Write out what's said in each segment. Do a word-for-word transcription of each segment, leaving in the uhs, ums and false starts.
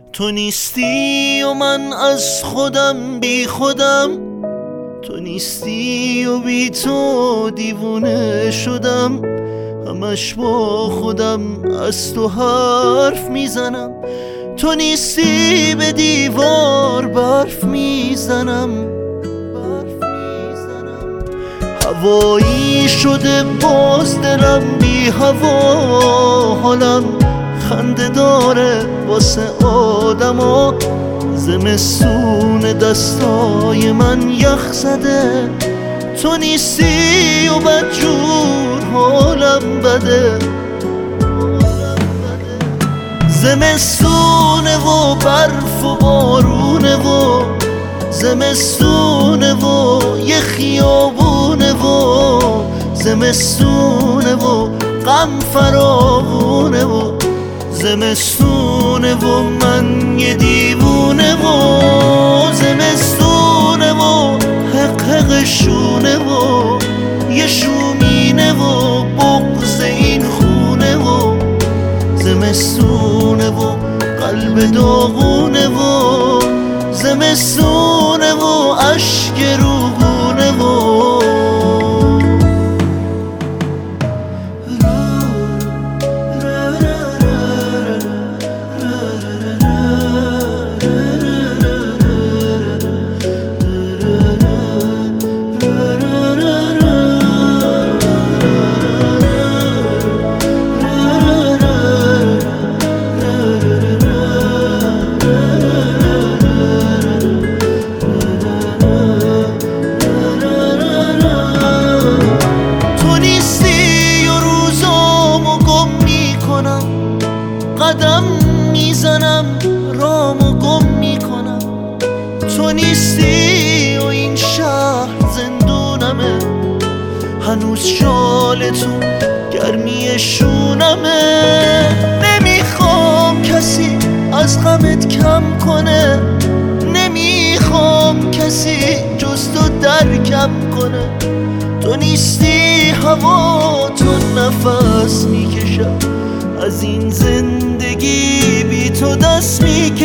تو نیستی و من از خودم بی خودم، تو نیستی و بی تو دیوونه شدم. همش با خودم از تو حرف میزنم، تو نیستی به دیوار برف میزنم. هوایی شده باز دلم بی هوا، حالم خنده داره واسه آدما. زمستون دستای من یخ زده، تو نیستی و بدجور حالم بده. زمستونه و برف و بارونه و زمستونه و یه خیابونه و زمستونه و غم فراوونه و زمستونه و من یه دیوونه و زمستونه و حق حق شونه و یه شومینه و بغض این خونه و زمستونه و قلب داغونه و زمستونه و اشک روگونه و قدم میزنم رامو گم میکنم. تو نیستی و این شهر زندونمه، هنوز شال تو گرمی شونمه. نمیخوام کسی از غمت کم کنه، نمیخوام کسی جز تو درکم کنه. تو نیستی هوا تو نفس میکشم، از این زندگی بی تو دست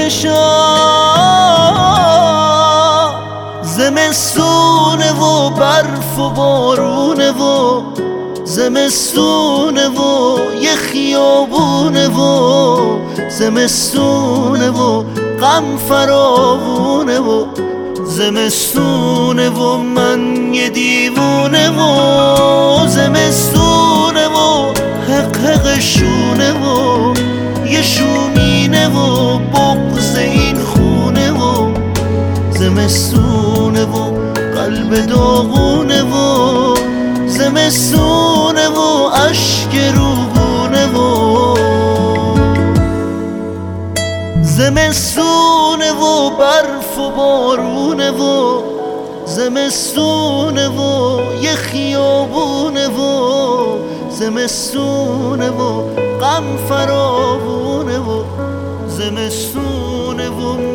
میکشم. زمستونه و برف و بارونه و زمستونه و یه خیابونه و زمستونه و غم فراوونه و زمستونه و من یه دیوونه و زمستونه و حق حق شونه و یه شومینه و بغض این خونه و زمستونه و قلب داغونه و زمستونه و اشک روگونه و زمستونه و برف و بارونه و زمستونه و یه خیابونه و زمستونه و غم فراوونه و زمستونه و